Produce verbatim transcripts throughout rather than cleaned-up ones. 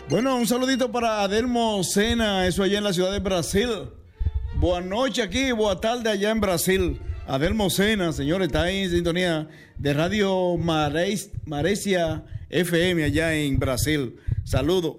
Bueno, un saludito para Adelmo Sena, eso allá en la ciudad de Brasil. Buenas noches aquí, buena tarde allá en Brasil. Adelmo Sena, señores, está ahí en sintonía de Radio Mares, Maresia F M allá en Brasil. Saludos.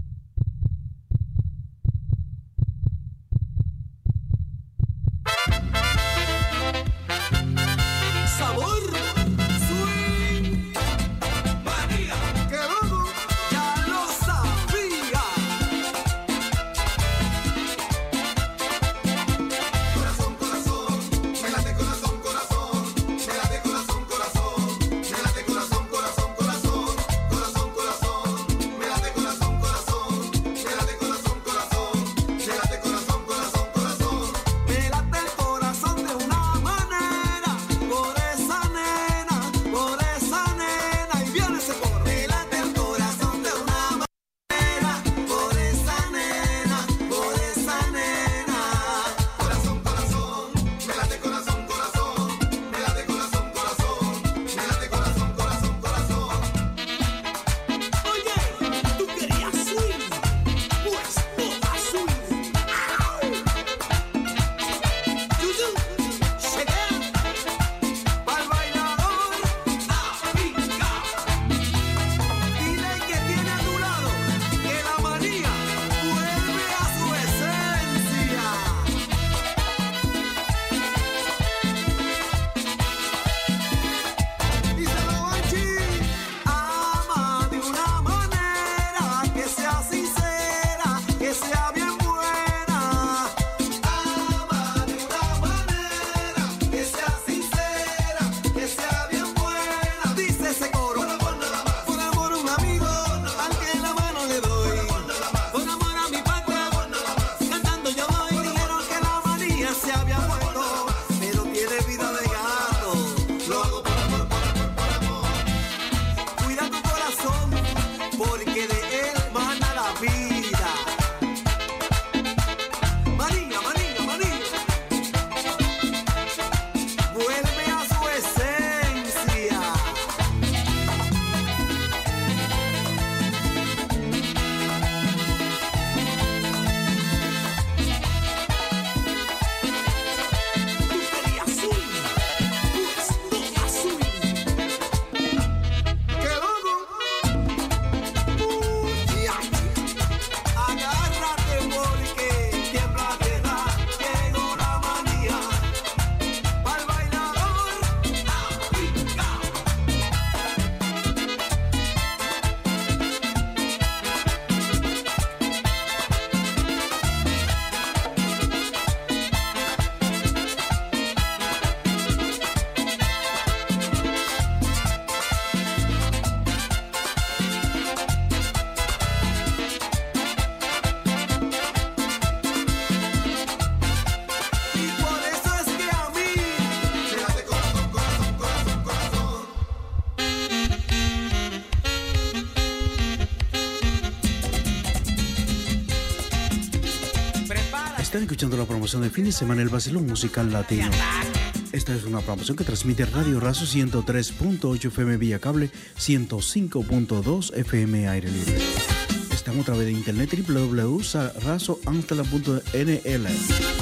Están escuchando la promoción de fin de semana del Vacilón Musical Latino. Esta es una promoción que transmite Radio Razo ciento tres punto ocho F M vía cable, ciento cinco punto dos F M aire libre. Estamos a través de internet w w w punto razo amsterdam punto n l.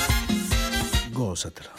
Gózatela.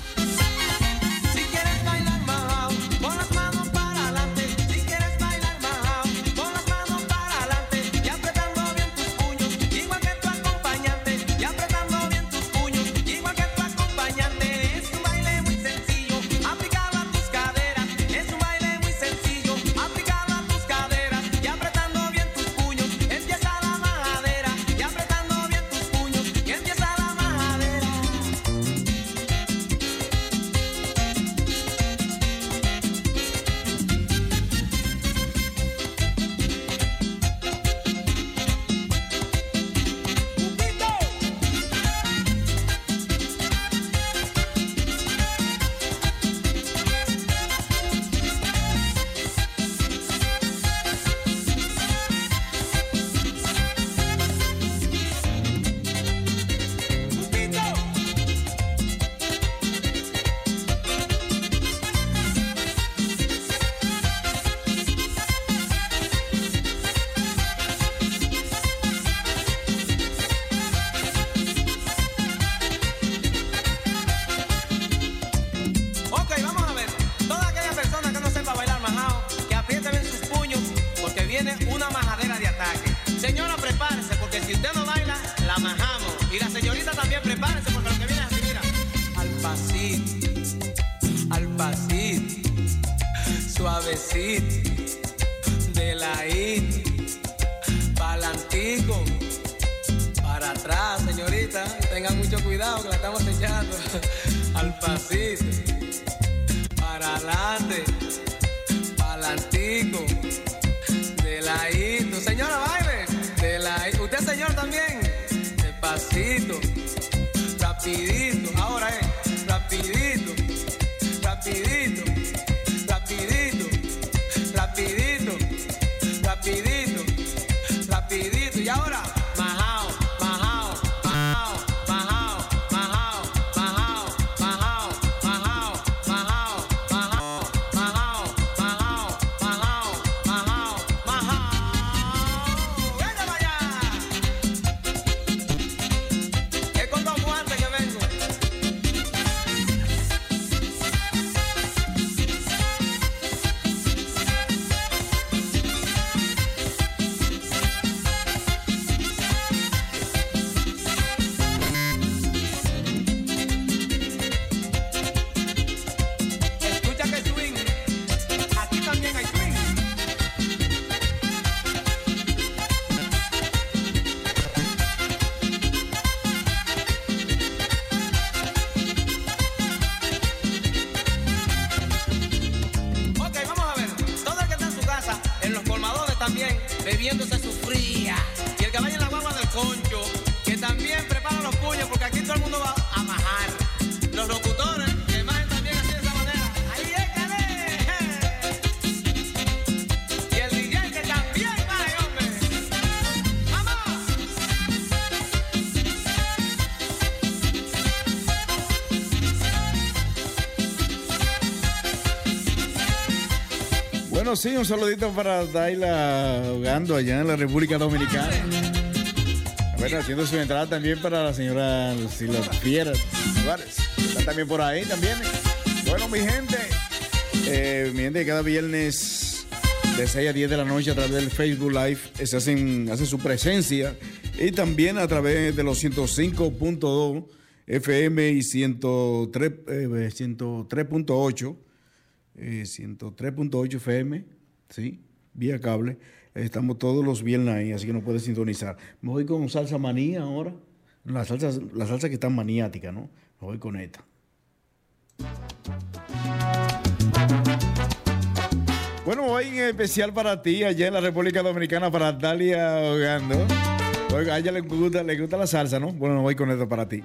pasito, al pasito, suavecito, de ladito, pa'lantico, para atrás, señorita, tengan mucho cuidado que la estamos echando, al pasito, para adelante, pa'lantico, de ladito, señora, baile, de ladito, usted señor también, despacito, rapidito, ahora es, rapidito, rapidito, rapidito, rapidito, rapidito, rapidito, y ahora, majao, majao, majao, majao, majao, majao, majao, majao, majao, majao, majao, majao, majao, majao, majao, venga para allá, es con dos guantes que vengo. Escucha que swing, aquí también hay swing. Ok, vamos a ver, todo el que está en su casa, en los colmadones también, bebiéndose su fría, y el que vaya en la guagua del concho, que también prepara los puños, porque aquí todo el mundo va a majar. Los locutores, que majen también así de esa manera. Ahí es que ve. Y el D J que también maje, hombre. ¡Vamos! Bueno, sí, un saludito para Daila Hogando allá en la República Dominicana. Bueno, haciendo su entrada también para la señora Lucila Fieras Suárez. Está también por ahí también. Bueno, mi gente, eh, mi gente, cada viernes de seis a diez de la noche a través del Facebook Live eh, se hacen, hace su presencia, y también a través de los ciento cinco punto dos F M y ciento tres punto ocho eh, ciento tres punto ocho F M, ¿sí? Vía cable. Estamos todos los viernes ahí, así que no puedes sintonizar. Me voy con salsa manía ahora. La salsa, la salsa que está maniática, ¿no? Me voy con esta. Bueno, voy en especial para ti, allá en la República Dominicana, para Dalia Hogando. Oiga, a ella le gusta, le gusta la salsa, ¿no? Bueno, me voy con esto para ti.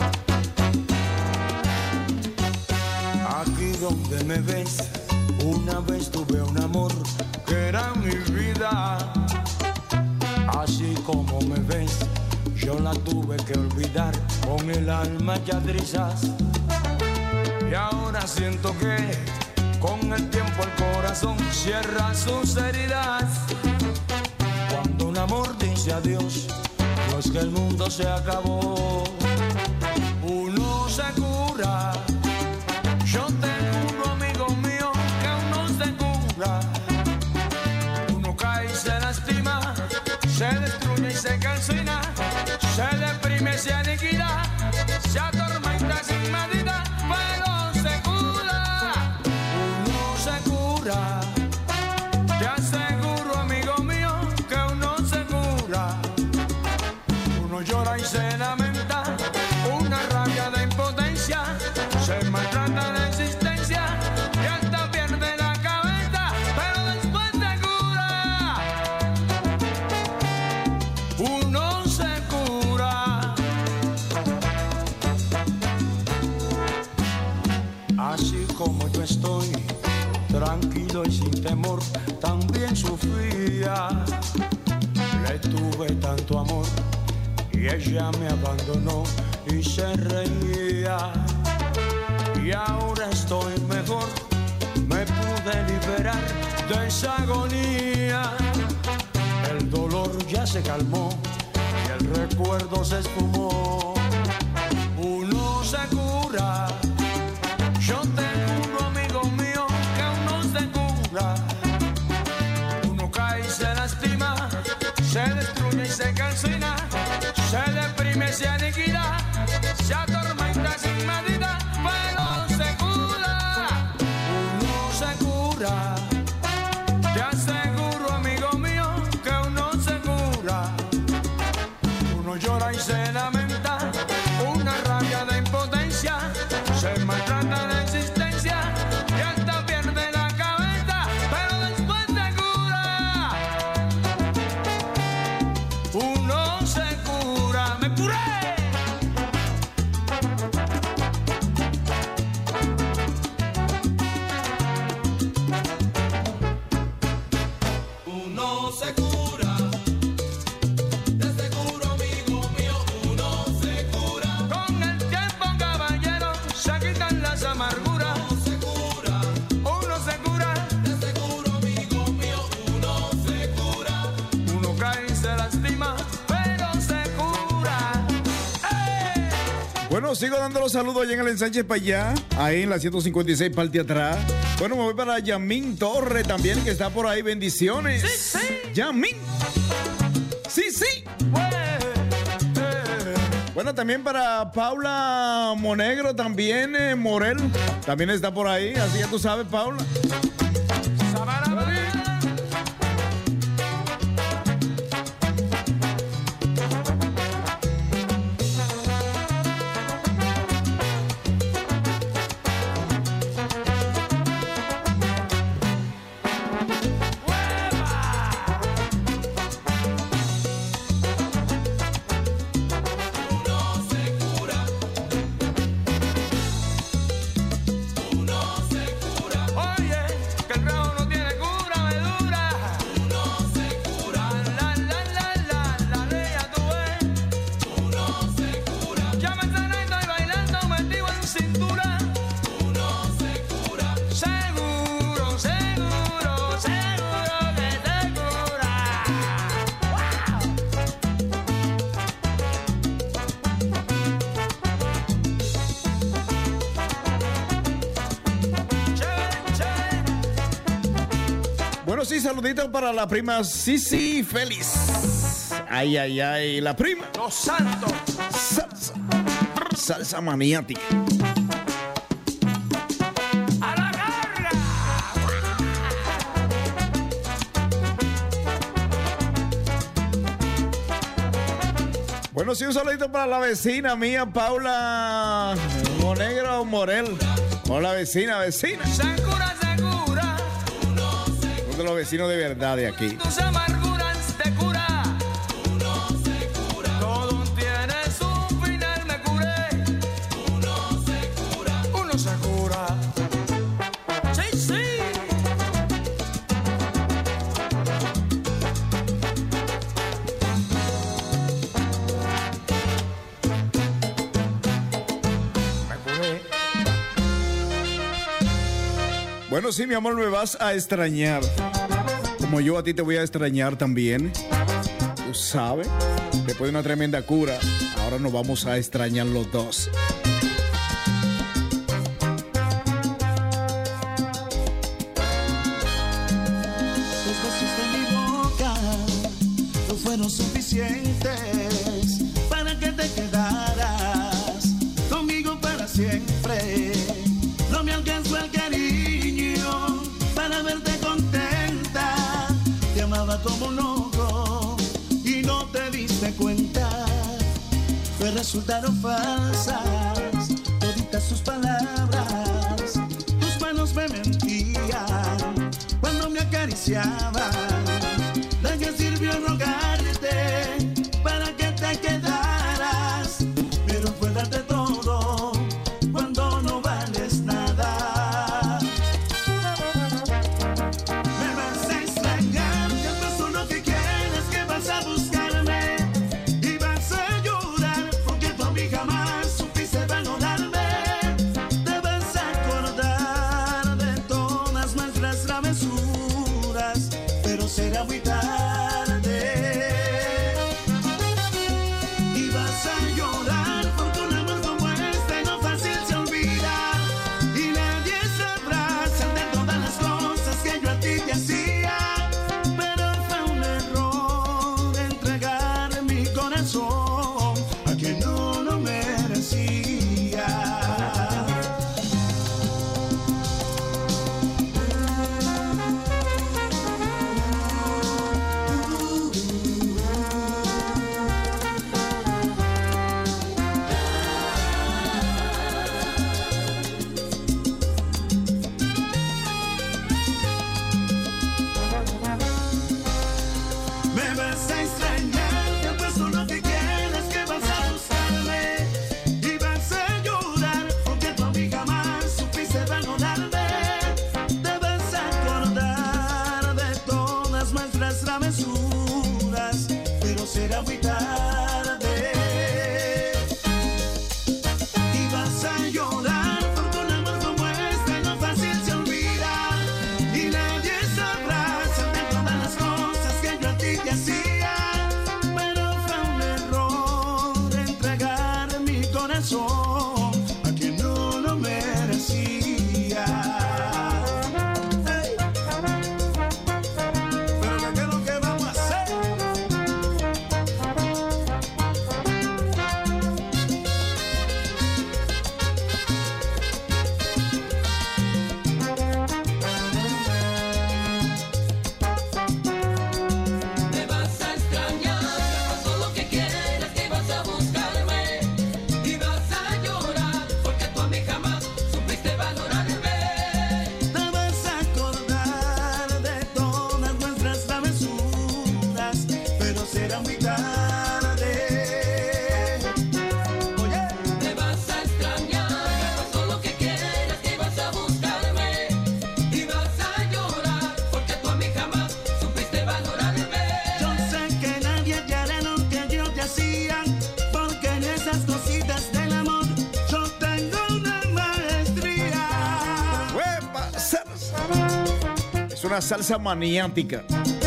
Aquí donde me ves, una vez tuve un amor que era mi vida. Así como me ves, yo la tuve que olvidar con el alma ya trizas. Y ahora siento que con el tiempo el corazón cierra sus heridas. Cuando un amor dice adiós, no es que el mundo se acabó. Uno se cura. Yo tengo un amigo mío que aún no se cura. Uno cae y se lastima, se destruye y se calcina, se deprime, se aniquila, se atormenta sin medida, pero se cura. Uno se cura. Te aseguro, amigo mío, que uno se cura. Uno llora y se lamenta, una rabia de impotencia, se maltrata de existencia y hasta pierde la cabeza, pero después se cura. Uno se cura. Así como yo estoy, tranquilo y sin temor, también sufría. Le tuve tanto amor y ella me abandonó y se reía. Y ahora estoy mejor, me pude liberar de esa agonía. El dolor ya se calmó y el recuerdo se esfumó. Uno se cura. Yo tengo un amigo mío que aún no se cura. Uno cae y se lastima, se destruye y se calcina, se deprime, se aniquila, se atormenta sin medida. cura. Te aseguro, amigo mío, que uno se cura. Uno llora y se lamenta, una rabia de impotencia, se maltrata de existencia y hasta pierde la cabeza, pero después se cura. Uno se cura. ¡Me curé! Uno se cura, te aseguro, amigo mío, uno se cura. Con el tiempo, caballero, se quitan las amarguras. Uno se cura, Uno se cura, te aseguro, amigo mío, uno se cura. uno cae y se lastima, pero se cura. ¡Eh! Bueno, sigo dando los saludos allá en el ensanche para allá, ahí en la ciento cincuenta y seis, parte atrás. Bueno, me voy para Yamín Torre también, que está por ahí. Bendiciones. Sí, sí. Yamín. Sí, sí. Bueno, también para Paula Monegro, también eh, Morel, también está por ahí. Así ya tú sabes, Paula. Uno se cura, uno se cura, Oye, que el rabo no tiene cura, me dura. uno se cura, La, la, la, la, la ley ya tú ves. uno se cura, Ya me cené y estoy bailando metido en cintura. uno se cura. Seguro, seguro, seguro que te cura. Chévere, chévere. Bueno, sí, saluditos para la prima Sisi Félix. Ay, ay, ay, la prima. Los santos. Salsa. Salsa maniática. A la carga. Bueno, sí, un saludito para la vecina mía, Paula Monegro Morel. Hola, vecina, vecina. Se cura, se cura. Uno de los vecinos de verdad de aquí. Tus amarguras te cura. Uno se cura, Todo tiene su final, me curé. uno se cura, Uno se cura. Sí, sí. Me curé. Bueno, sí, mi amor, me vas a extrañar. Como yo a ti te voy a extrañar también. Tú sabes, después de una tremenda cura, ahora nos vamos a extrañar los dos. Los besos de mi boca no fueron suficientes para que te quedaras conmigo para siempre. No me alcanzó el cariño para verte contenta. Te amaba como un loco y no te diste cuenta. Pues resultaron falsas toditas tus palabras. Tus manos me mentían cuando me acariciaban. ¿De qué sirvió rogarte para que te quedaras? Pero fue darte todo cuando no vales nada. Me vas a extrañar, que pasó lo que quieres, que vas a buscarme y vas a llorar porque tú a mí jamás supiste valorarme. Te vas a acordar de todas nuestras travesuras, pero será muy tarde. Y vas a llorar porque un amor como este no fácil se olvida. Y nadie sabrá hacer de todas las cosas que yo a ti te hacía. Pero fue un error entregar mi corazón a quien no lo merecía. una salsa maniática.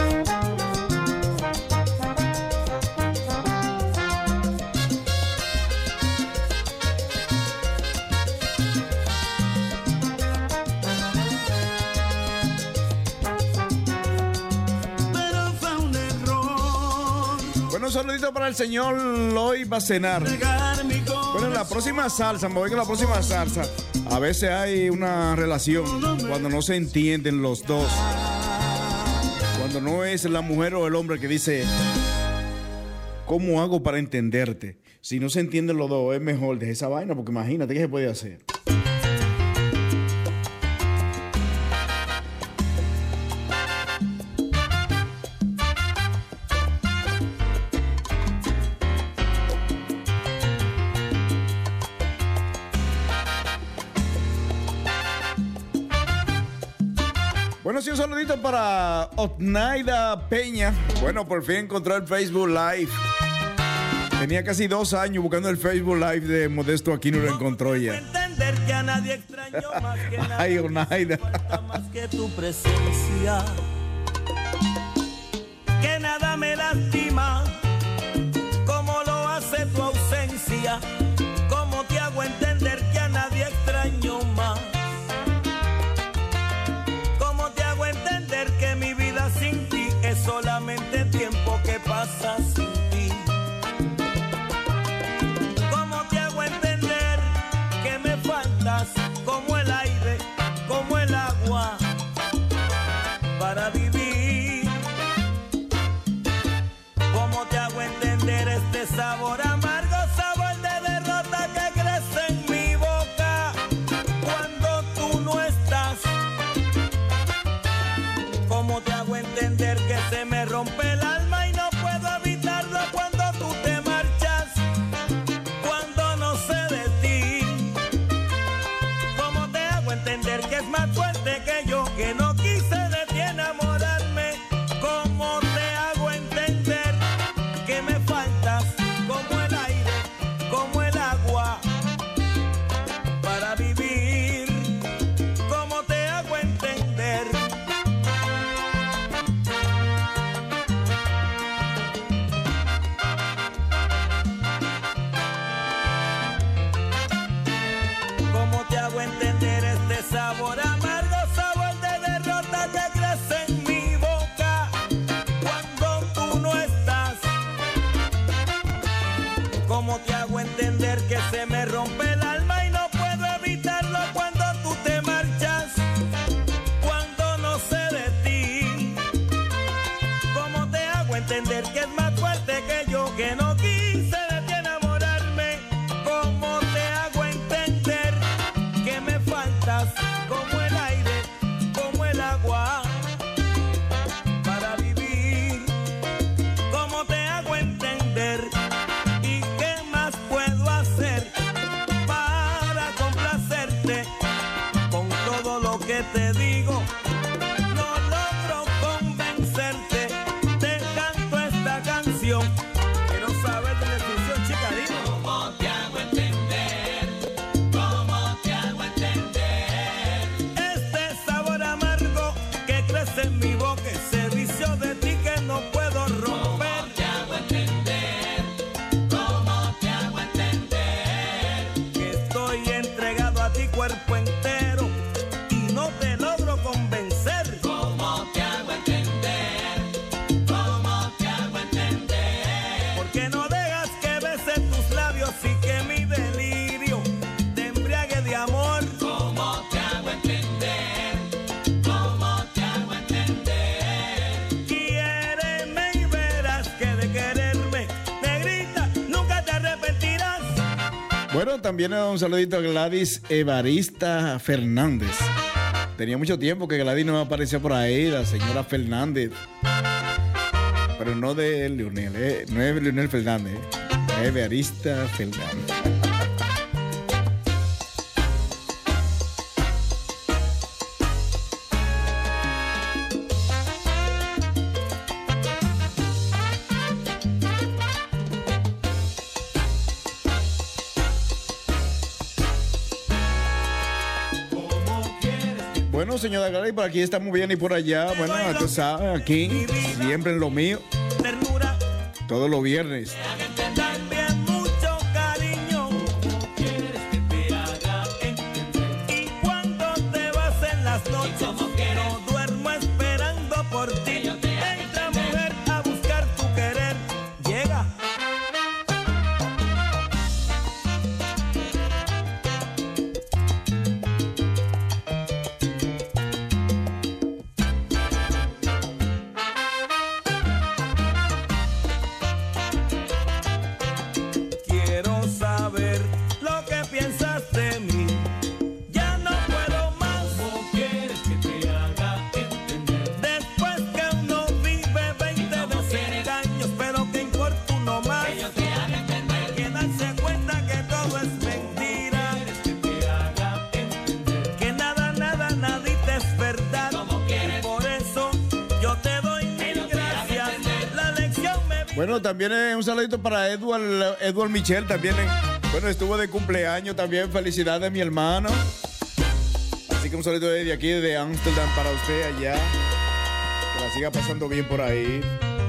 Un saludito para el señor Loy Bacenar. Bueno, la próxima salsa, me voy con la próxima salsa. A veces hay una relación cuando no se entienden los dos. Cuando no es la mujer o el hombre que dice, ¿cómo hago para entenderte? Si no se entienden los dos, es mejor dejar esa vaina, porque imagínate qué se puede hacer. Bueno, sí, un saludito para Otnaida Peña. Bueno, por fin encontró el Facebook Live. Tenía casi dos años buscando el Facebook Live de Modesto Aquino y lo encontró ya. Ay, Onaida. Más que tu presencia, que nada me lastima como lo hace tu ausencia. ¿Cómo te hago entender que a nadie extraño más? Que mi vida sin ti es solamente tiempo que pasa sin ti. ¿Cómo te hago entender que me faltas como el aire, como el agua para vivir? ¿Cómo te hago entender este sabor amargo, sabor de derrota que crece en mi boca cuando tú no estás? ¿Cómo te hago entender que se me rompe el alma y no puedo evitarlo cuando tú te marchas, cuando no sé de ti? ¿Cómo te hago entender que es más fuerte que yo, que no quise de ti enamorarme? ¿Cómo te hago entender que me faltas como el aire, como el agua para vivir? ¿Cómo te hago entender? Entender este sabor amargo, sabor de derrota que crece en mi boca cuando tú no estás. ¿Cómo te hago entender que se me rompe el alma y no puedo evitarlo cuando tú te marchas, cuando no sé de ti? ¿Cómo te hago entender que es más fuerte que yo, que no quise de ti enamorarme? ¿Cómo te hago entender que me faltas como el aire, como el agua para vivir? ¿Cómo te hago entender? ¿Y qué más puedo hacer para complacerte con todo lo que te digo? No logro convencerte, te canto esta canción. Quiero saber de la descripción, chica, dime. ¿Cómo te hago entender? ¿Cómo te hago entender? Este sabor amargo que crece en mi boca, ese vicio de ti que no puedo romper. ¿Cómo te hago entender? ¿Cómo te hago entender? Que estoy entregado a ti cuerpo entero y no te logro convencer. ¿Cómo te hago entender? ¿Cómo te hago entender? Porque no dejas que bese tus labios y que mi delirio te embriague de amor. ¿Cómo te hago entender? ¿Cómo te hago entender? Quiéreme y verás que de quererme, negrita, nunca te arrepentirás. Bueno, también un saludito a Gladys Evarista Fernández. Tenía mucho tiempo que Gladys no aparecía por ahí, la señora Fernández. Pero no de Leonel, eh. No es Leonel Fernández, eh. Es Evarista Fernández. Bueno, señora Gary, por aquí estamos bien y por allá. Bueno, tú sabes, aquí, siempre en lo mío. Ternura. Todos los viernes. También mucho cariño. Quieres que te haga entender. Y cuando te vas en las noches, no duermo esperando por ti. Entra mujer a buscar tu querer. Llega. Quiero saber lo que piensas de mí. Ya no puedo más. ¿Cómo quieres que te haga entender? Después que uno vive veinte desengaños, pero que importa uno más. Que yo te haga entender. Que darse cuenta que todo es mentira. Que te haga entender. Que nada, nada, nadita es verdad. Y por eso yo te doy mil gracias. La lección me Bueno, también eh, un saludito para Edward, Edward Michel, también. eh, bueno, estuvo de cumpleaños también. Felicidades, mi hermano. Así que un saludo desde aquí, de Ámsterdam, para usted allá. Que la siga pasando bien por ahí.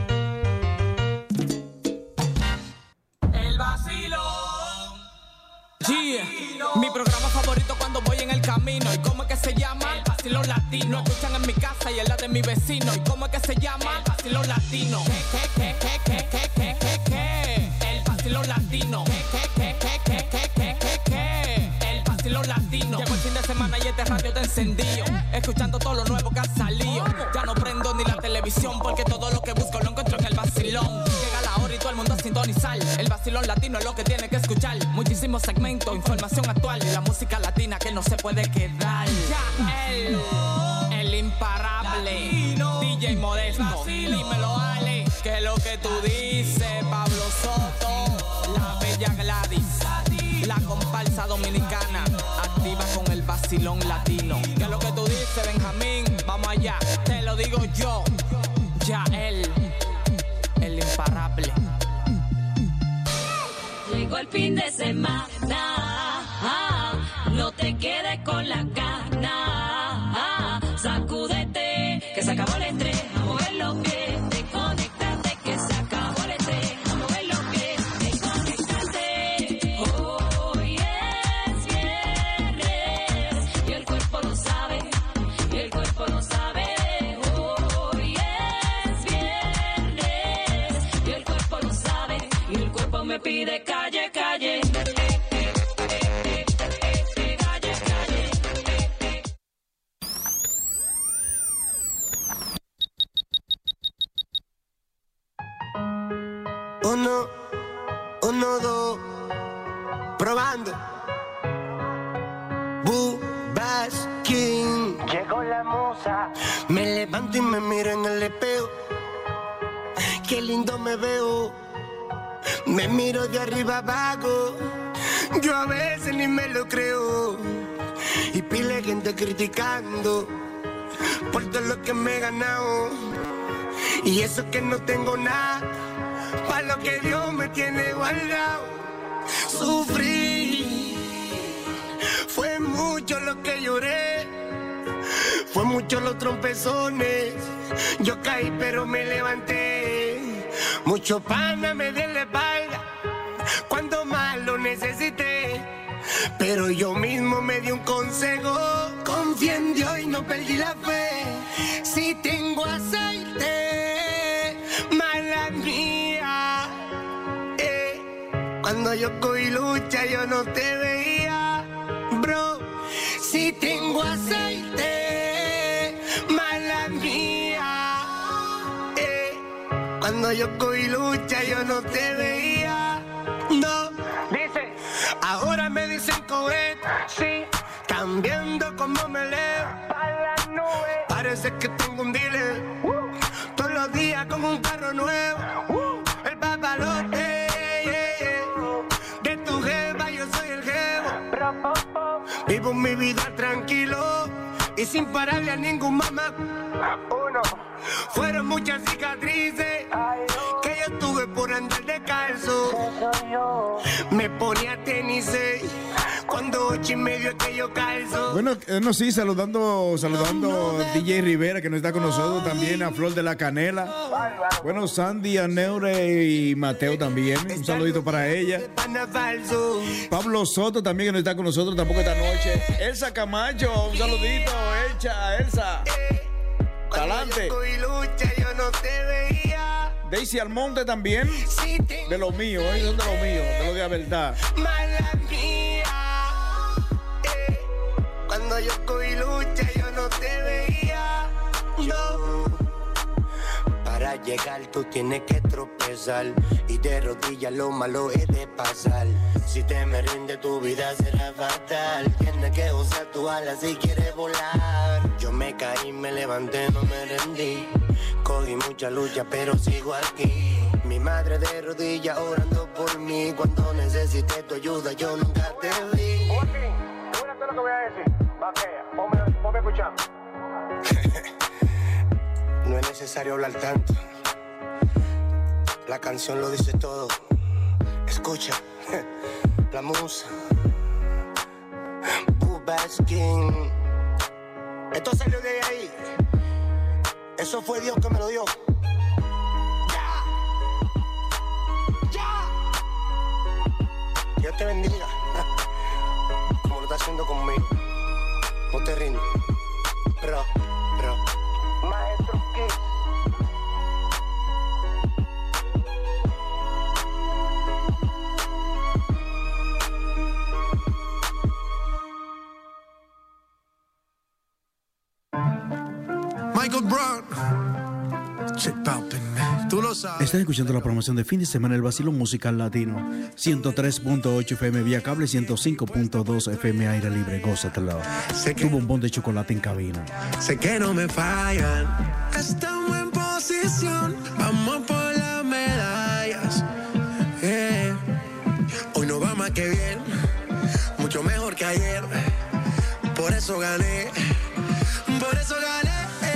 El vacilón. Yeah. Mi programa favorito cuando voy en el camino. ¿Y cómo es que se llama? El vacilón latino. Lo escuchan en mi casa y en la de mi vecino. ¿Y cómo es que se llama? El vacilón latino. ¿Qué, qué, qué, qué, qué, qué, qué, qué? El vacilón latino. ¿Qué, qué, qué, qué, qué, qué, qué, qué? El vacilón latino. Llegó el fin de semana y este radio te encendido. Escuchando todo lo nuevo que ha salido. Ya no prendo ni la televisión porque todo lo que busco lo encuentro en el vacilón. Llega la hora y todo el mundo a sintonizar. El vacilón latino es lo que tiene que escuchar. Muchísimos segmentos, información actual y la música latina que no se puede quedar. Ya el, el imparable D J Modesto. Dímelo, Ale, que es lo que tú dices. Pablo Soto, la bella Gladys, la comparsa dominicana, activa con el vacilón latino. ¿Qué es lo que tú dices, Benjamín? Vamos allá, te lo digo yo. Ya el, el imparable. Llegó el fin de semana, ah, no te quedes con la gana, ah, sacúdete, que se acabó el estrés, a mover los pies, desconectarte, que se acabó el estrés, a mover los pies, desconectarte. Hoy es viernes y el cuerpo lo sabe, y el cuerpo lo sabe. Hoy es viernes y el cuerpo lo sabe, y el cuerpo me pide calle, calle. Uno, uno, dos, probando. Boo Bass King. Llegó la musa. Me levanto y me miro en el espejo. Qué lindo me veo. Me miro de arriba abajo. Yo a veces ni me lo creo. Y pile gente criticando por todo lo que me he ganado. Y eso que no tengo nada, para lo que Dios me tiene guardado. Sufrí, fue mucho lo que lloré, fue mucho los trompezones. Yo caí pero me levanté. Mucho pana me dio la espalda cuando más lo necesité, pero yo mismo me di un consejo. Confié en Dios y no perdí la fe. Si tengo aceite, mala mía. Eh, cuando yo cogí lucha yo no te veía, bro. Si tengo aceite, mala mía. Eh, cuando yo cogí lucha yo no te veía, no. Dice, ahora me dicen cohete, sí, cambiando como me leo, para la nube. Parece que tengo un dealer, uh, todos los días con un carro nuevo, uh, el papalote, yeah, yeah. De tu jeva yo soy el jevo. Vivo mi vida tranquilo y sin pararle a ningún mamá. Uno, fueron muchas cicatrices que yo tuve por andar descalzo. Me ponía tenis cuando ocho y medio es que yo calzo. Bueno, eh, no, sí, saludando, saludando a D J Rivera, que no está con nosotros, también a Flor de la Canela. Bueno, Sandy, a Neure y Mateo también. Un saludito para ella. Pablo Soto también, que no está con nosotros tampoco esta noche. Elsa Camacho, un saludito, hecha, Elsa. Adelante. Yo no te veía. Daisy Almonte también. De los míos, ¿eh? Son de los míos, de los de la verdad. Mala mía. Eh, cuando yo cogí lucha, yo no te veía. No. Para llegar tú tienes que tropezar. Y de rodillas lo malo es de pasar. Si te me rinde tu vida será fatal. Tienes que usar tu ala si quieres volar. Yo me caí, me levanté, no me rendí. Cogí mucha lucha pero sigo aquí. Mi madre de rodillas orando por mí. Cuando necesité tu ayuda yo nunca te vi. Joaquín, fíjate lo que voy a decir. Vaquea, ponme, ponme a escuchar. No es necesario hablar tanto. La canción lo dice todo. Escucha, la musa. Bubaskin. Esto salió de ahí. Eso fue Dios que me lo dio. Ya. Ya. Dios te bendiga. Como lo está haciendo conmigo. No te rindas. Bro, bro. Maestro Kiss. Michael Brown. Check Palpin. Tú lo sabes. Están escuchando la promoción de fin de semana del Vacilón Musical Latino. ciento tres punto ocho F M vía cable, ciento cinco punto dos F M aire libre. Gózatelo. Tu bombón de chocolate en cabina. Sé que no me fallan. Estamos en posición. Vamos por las medallas. Yeah. Hoy no va más que bien. Mucho mejor que ayer. Por eso gané. Por eso gané.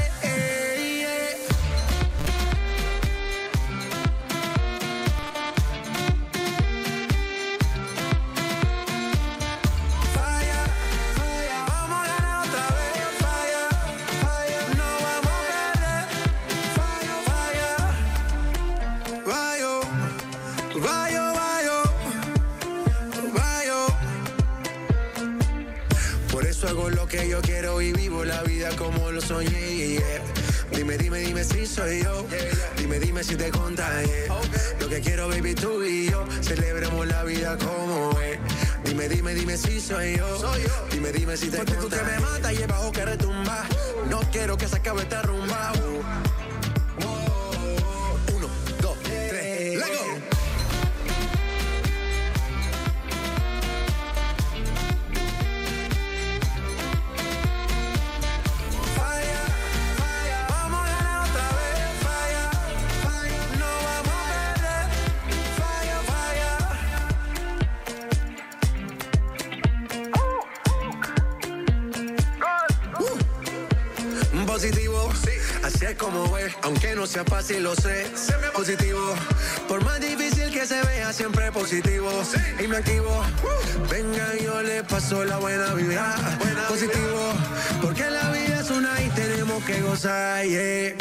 Que yo quiero y vivo la vida como lo soñé, yeah. Dime, dime, dime si soy yo. Dime, dime si te contagié. Lo que quiero, baby, tú y yo celebremos la vida como es. Dime, dime, dime si soy yo. Dime, dime si te contagié. Porque tú que me matas y el bajo que retumba. No quiero que se acabe esta rumba. Uno, dos, tres, let's go. Positivo, así es como es, aunque no sea fácil lo sé. Positivo, por más difícil que se vea, siempre positivo. Y me activo, venga yo le paso la buena vibra. Positivo, porque la vida es una y tenemos que gozar, yeah.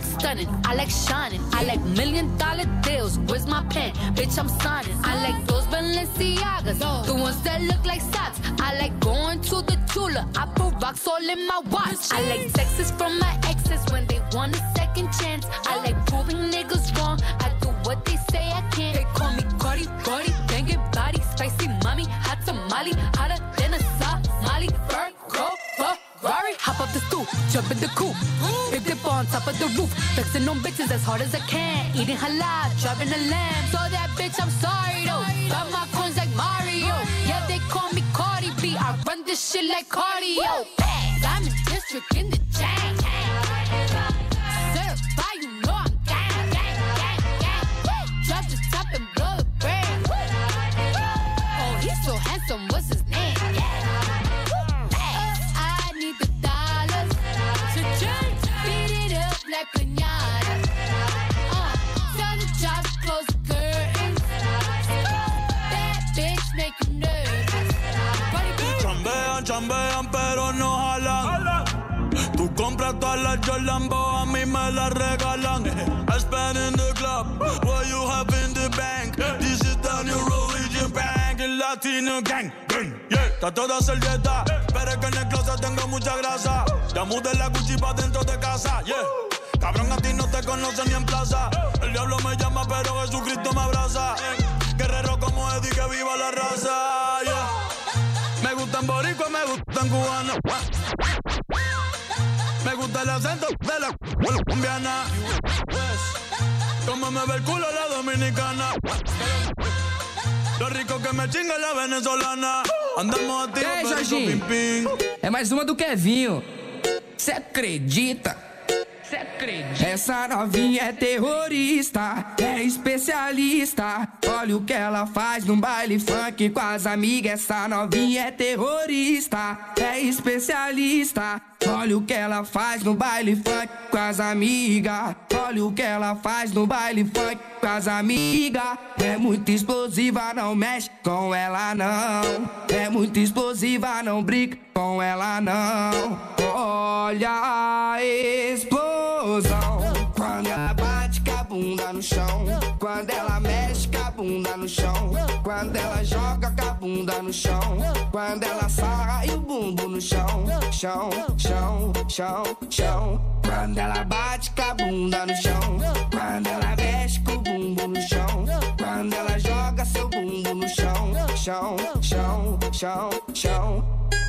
like stunning, I like shining, I like million dollar deals. Where's my pen? Bitch, I'm signing. I like those Balenciagas, the ones that look like socks. I like going to the Tula. I put rocks all in my watch. I like texts from my exes when they want a second chance. I like proving niggas wrong. I do what they say I can't. They call me Cardi, Cardi, banging body, spicy mommy, hot tamale, hotter than a Somali. Virgo, Ferrari, hop up the stoop, jump in the coupe, big dip on top of the roof, flexing on bitches as hard as I can, eating halal, driving a lamb. So that bitch, I'm sorry though. Got my coins like Mario. Yeah, they call me Cardi B. I run this shit like cardio. Diamond District in the chain. Certified, you know I'm gang, gang, gang, gang. Drop the top and blow the brand. Oh, he's so handsome. What's his name? I need the dollars to change. Beat it up like piñata. Uh, tell the job to close the curtains. That bitch make you nervous. Chambean, chambean, pero no jalan. Tú compras todas las Jordan, a mí me las regalan. I spend in the club, what you have in the bank. This is the new religion bank, el Latino gang. Yeah, está toda servieta, pero es que en el closet tengo mucha grasa. Ya mudé la Gucci pa' dentro de casa, yeah. Cabrón, a ti no te conocen ni en plaza. El diablo me llama, pero Jesucristo me abraza. Guerrero como Eddie, que viva la raza, yeah. Me gustan boricua, me gustan cubanos. Me gusta el acento de la colombiana. Como me ve el culo la dominicana. Lo rico que me chinga la venezolana. Andamos a ti, Ei, Jorginho, é mais uma do Kevinho. Cê acredita? Cê acredita? Essa novinha é terrorista, é especialista. Olha o que ela faz num baile funk com as amigas. Essa novinha é terrorista, é especialista. Olha o que ela faz no baile funk com as amigas. Olha o que ela faz no baile funk com as amigas. É muito explosiva, não mexe com ela não. É muito explosiva, não brinca com ela não. Olha a explosão quando ela bate com a bunda no chão. Quando ela mexe com a bunda no chão. Quando ela joga com a bunda no chão. Quando ela sarra e o bumbo no chão. Chão, chão, chão, chão. Quando ela bate com a bunda no chão. Quando ela mexe com o bumbo no chão. Quando ela joga seu bumbo no chão. Chão, chão, chão, chão.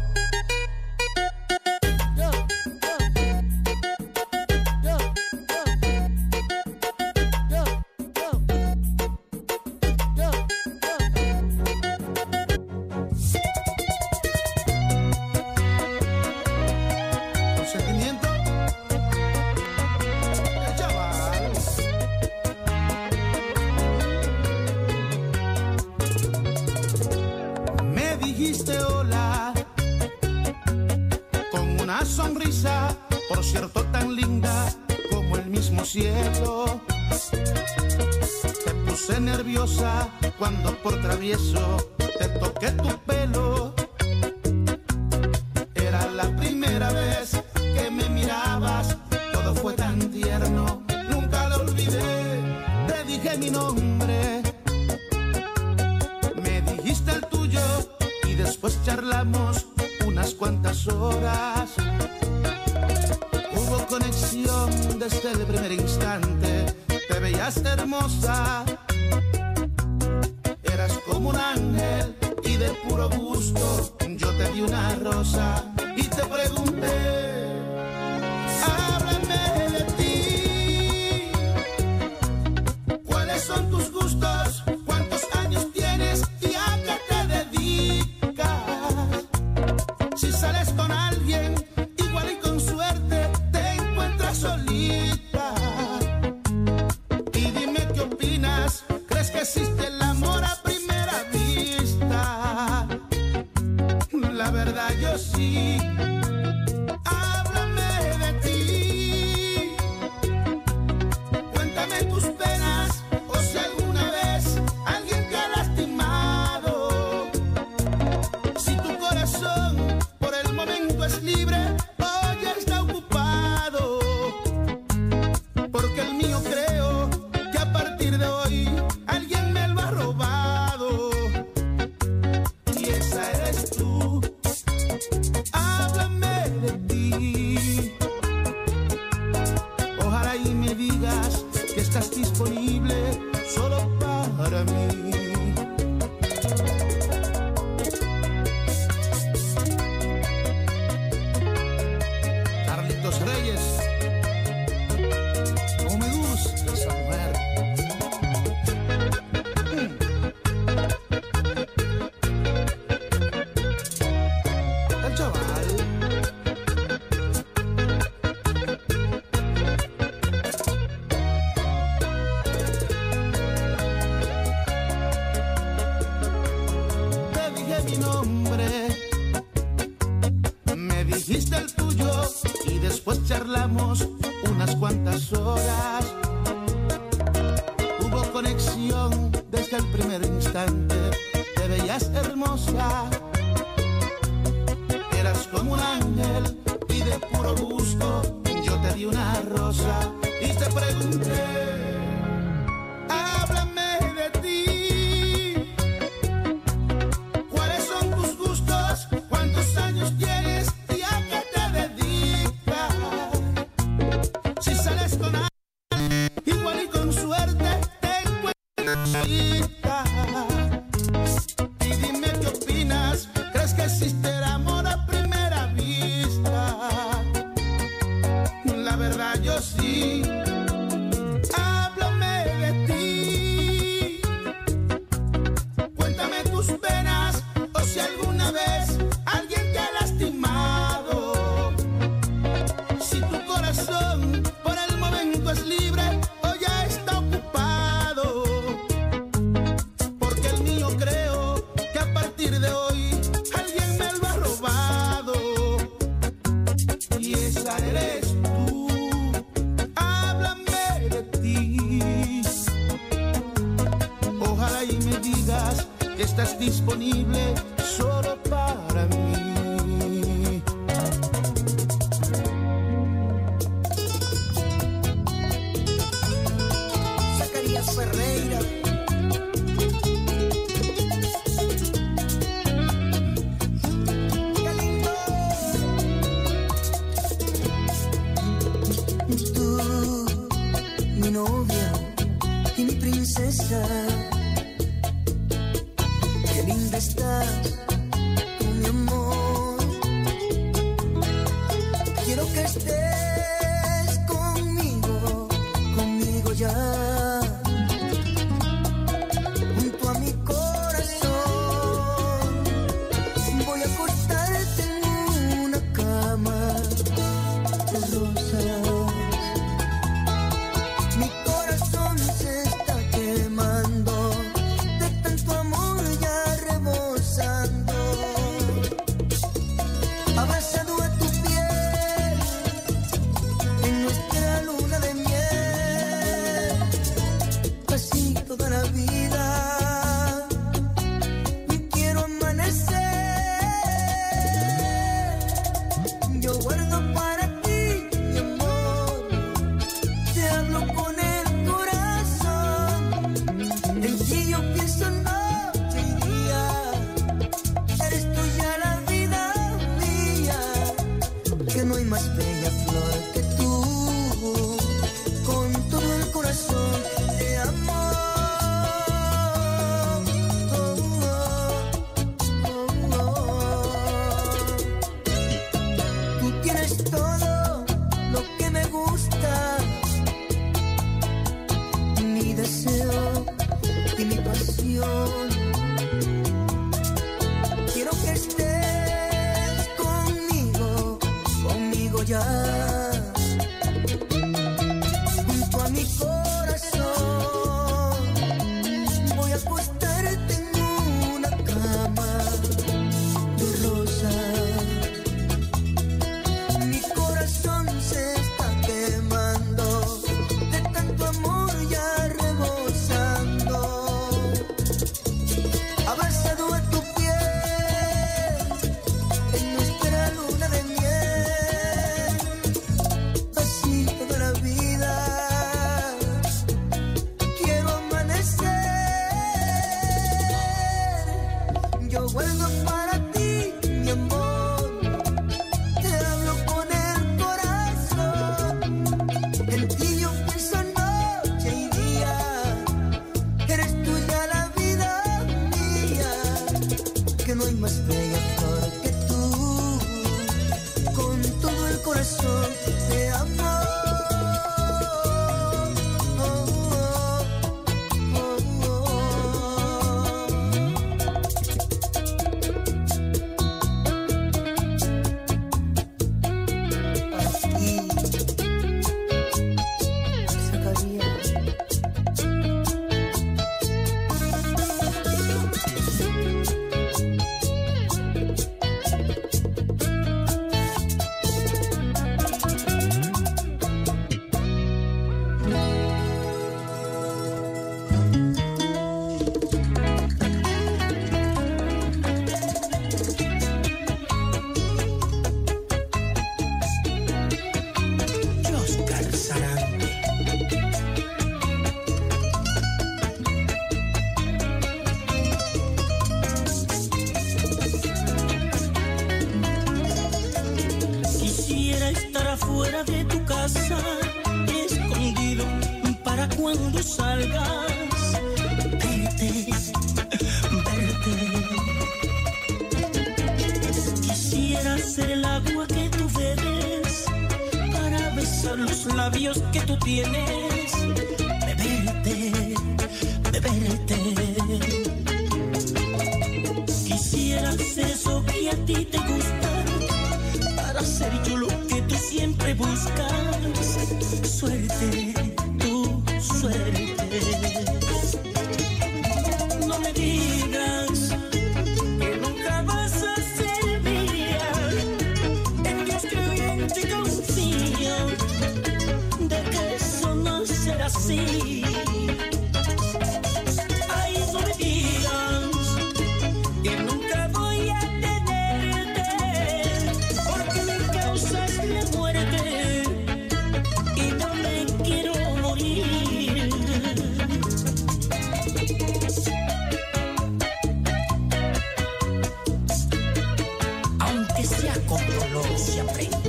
Sonrisa, por cierto tan linda como el mismo cielo. Te puse nerviosa cuando por travieso te toqué tu pelo. Era la primera vez que me mirabas, todo fue tan tierno, nunca lo olvidé. Te dije mi nombre, me dijiste el tuyo y después charlamos unas cuantas horas. Hubo conexión desde el primer instante. Te veías hermosa, eras como un ángel y de puro gusto yo te di una rosa y te pregunté, háblame de ti, ¿cuáles son tus gustos? ¿Cuántos años tienes y a qué te dedicas? Si sales con alguien, igual y con suerte te encuentras solita. Y dime qué opinas, ¿crees que existe el amor a primera vista? La verdad yo sí. Háblame de ti, cuéntame tus penas, o si alguna vez alguien te ha lastimado. Si tu corazón por el momento es libre, hoy está ocupado. los Reyes. Cómo me gusta esa mujer. El chaval. Te dije mi nombre, me dijiste el tuyo y después charlamos unas cuantas horas. Hubo conexión desde el primer instante. Te veías hermosa, eras como un ángel y de puro gusto yo te di una rosa y te pregunté, háblame de ti, ¿cuáles son tus gustos? ¿Cuántos años tienes y a qué te dedicas? Si sales con alguien, igual y con suerte te encuentras solita. Y dime qué opinas, ¿crees que existe el amor a primera vista? La verdad yo sí. Háblame de ti, cuéntame tus penas o si alguna vez alguien te ha lastimado. Si tu corazón por el momento es libre o ya está ocupado, porque el mío creo que a partir de hoy alguien me lo ha robado y esa eres tú. Háblame de ti, ojalá y me digas que estás disponible solo para mí. Zacarías Ferreira. Qué lindo. Tú, mi novia y mi princesa, qué linda estás, mi amor. Quiero que estés conmigo, conmigo ya, junto a mi corazón. Voy a acostarte en una cama de rosas. Mi corazón se está quemando de tanto amor ya rebosando. Abrazado a tu piel en nuestra luna de miel, así toda la vida quiero amanecer. Yo guardo para ti, mi amor, te hablo con el corazón. En ti yo pienso noche y día. Eres tuya la vida mía, que no hay más bella flor que tú. Con todo el corazón te amo. Oh, oh, oh, oh. Tú tienes todo lo que me gusta, mi deseo y mi pasión. Quiero que estés conmigo, conmigo ya, junto a mi corazón. Voy a acostarte en una cama de rosas. Mi corazón se está quemando de tanto amor ya rebosando. Abrazado a tu piel en nuestra luna de miel, casa escondido para cuando salgas verte, verte. Quisiera ser el agua que tú bebes para besar los labios que tú tienes, beberte, beberte. Quisiera ser eso que a ti te gusta para ser yo lo que tú siempre buscas. Suerte, tu suerte. No me digas que nunca vas a ser mía. En Dios creo y en ti confío de que eso no será así. Ay, no me digas que nunca voy a tenerte, porque me causas la muerte y no me quiero morir. Aunque sea con dolor se aprende.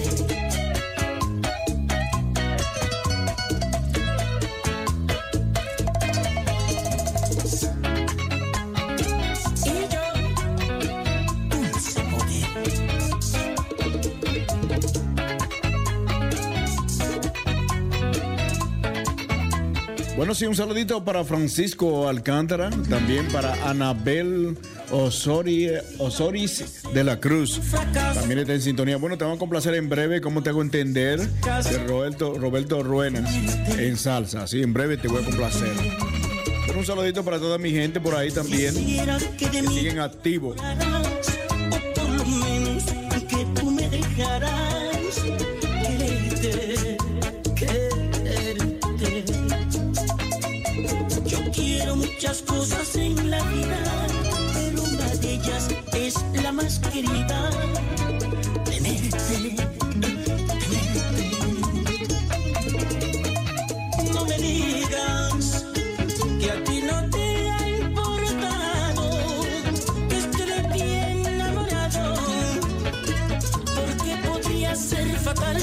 Bueno, sí, un saludito para Francisco Alcántara, también para Anabel Osori, Osoris de la Cruz, también está en sintonía. Bueno, te vamos a complacer en breve, como te hago entender, de Roberto, Roberto Ruenas en salsa. Sí, en breve te voy a complacer. Pero un saludito para toda mi gente por ahí también, que siguen activos. O por lo menos que tú me dejarás quererte, quererte. Yo quiero muchas cosas en la vida, pero una de ellas es la más querida. Tenerte, tenerte. No me digas que a ti no te ha importado que esté bien enamorado, porque podría ser fatal.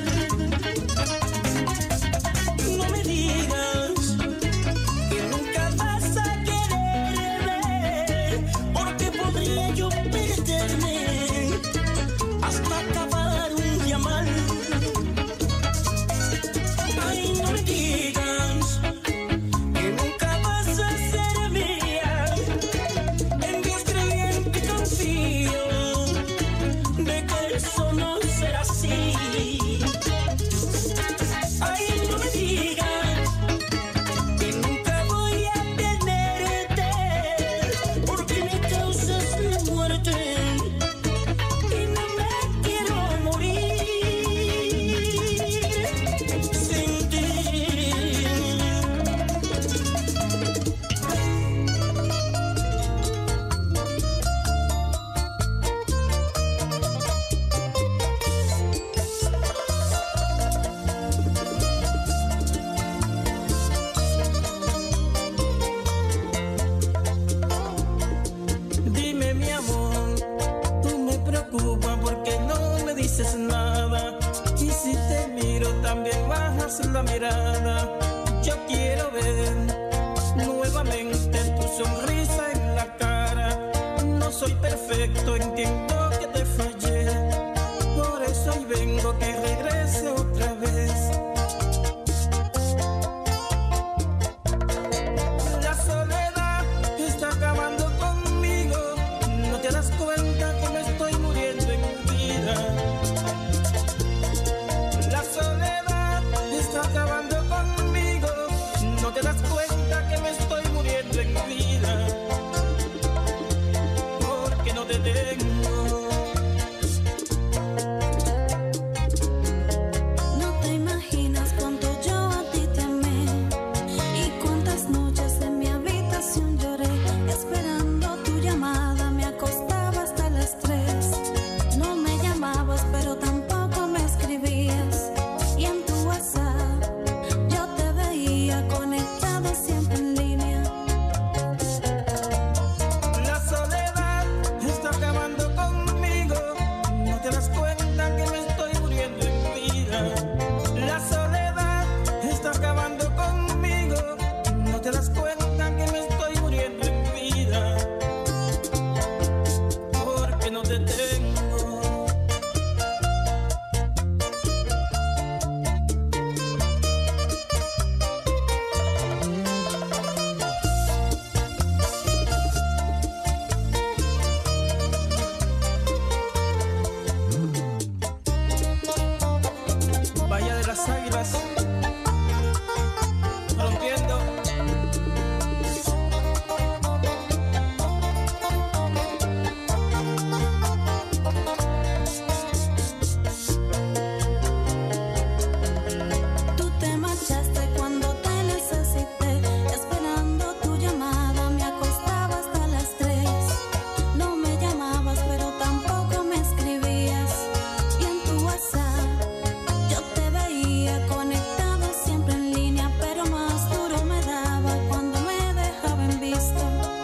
No me digas que nunca vas a quererme, porque podría yo perderme hasta acabar un día mal. Ay, no me digas que nunca vas a ser mía. En Dios creo y en ti confío de que eso no será así. Ay, no me digas que nunca voy a tenerte, porque me causas la muerte y no me quiero morir sin ti. Dime, mi amor, tú me preocupas porque no me dices nada. Y si te miro también bajas la mirada. Yo quiero ver nuevamente tu sonrisa en la cara. No soy perfecto, entiendo que te fallé. Por eso hoy vengo que regrese otra vez. La soledad está acabando conmigo. No te das cuenta que me estoy muriendo en vida. La soledad está acabando conmigo. las águilas rompiendo. Tú te marchaste cuando te necesité, esperando tu llamada, me acostaba hasta las tres. No me llamabas, pero tampoco me escribías. Y en tu WhatsApp yo te veía conectado siempre en línea, pero más duro me daba cuando me dejaba en visto.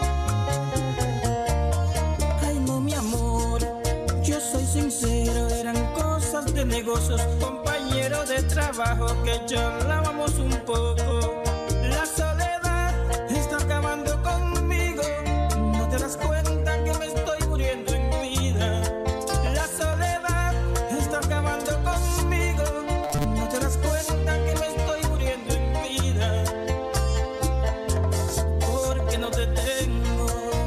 Ay, no, mi amor, yo soy sincero, eran cosas de negocios, compañeros de trabajo que charlábamos un poco. La soledad está acabando conmigo, no te das cuenta que me estoy muriendo en vida. La soledad está acabando conmigo, no te das cuenta que me estoy muriendo en vida, porque no te tengo.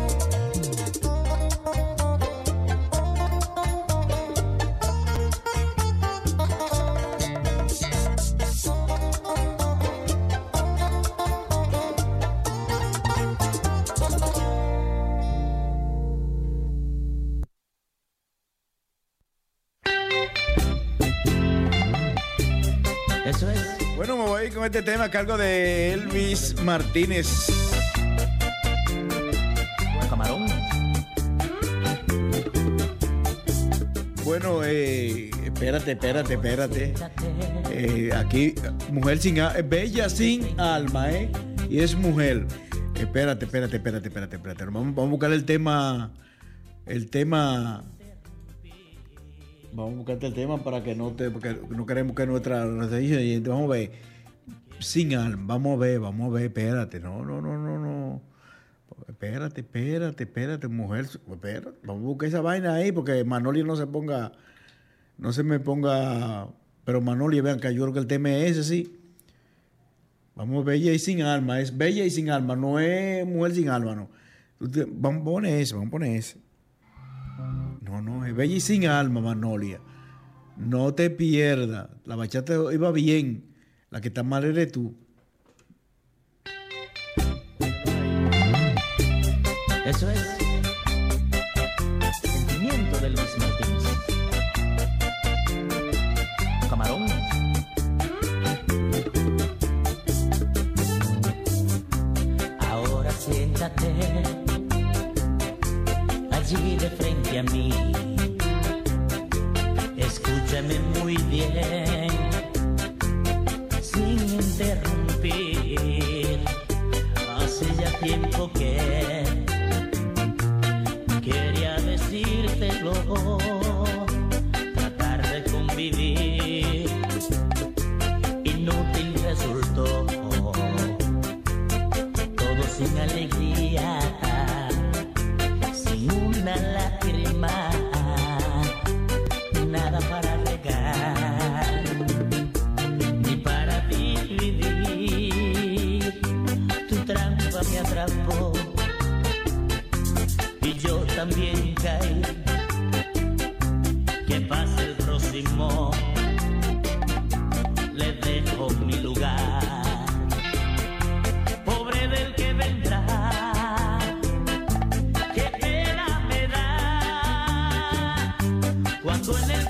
Eso es. Bueno, me voy con este tema a cargo de Elvis Martínez. Camarón. Bueno, eh, espérate, espérate, espérate. Eh, aquí, mujer sin alma, bella sin alma, ¿eh? Y es mujer. Espérate, espérate, espérate, espérate, espérate. Vamos, vamos a buscar el tema, el tema. Vamos a buscarte el tema para que no te, porque no queremos que nuestra, nuestra gente, vamos a ver, sin alma, vamos a ver, vamos a ver, espérate, no, no, no, no, no, espérate, espérate, espérate, mujer, espérate, vamos a buscar esa vaina ahí, porque Manoli no se ponga, no se me ponga, pero Manoli, vean que yo creo que el tema es ese, sí, vamos, bella y sin alma, es bella y sin alma, no es mujer sin alma, no, vamos a poner ese, vamos a poner ese. No, no, es bella y sin alma, Manolia. No te pierdas. La bachata iba bien. La que está mal eres tú. Eso es. Sentimiento de Luis Martínez. Camarón. Ahora siéntate allí de frente a mí. Escúchame muy bien, sin interrumpir. Hace ya tiempo que quería decírtelo, tratar de convivir, inútil resultó, todo sin alegría, sin una lágrima, nada para regar, ni para dividir. Tu trampa me atrapó y yo también caí. Que pase el próximo, le dejo mi lugar. Pobre del que vendrá, qué pena me da cuando en el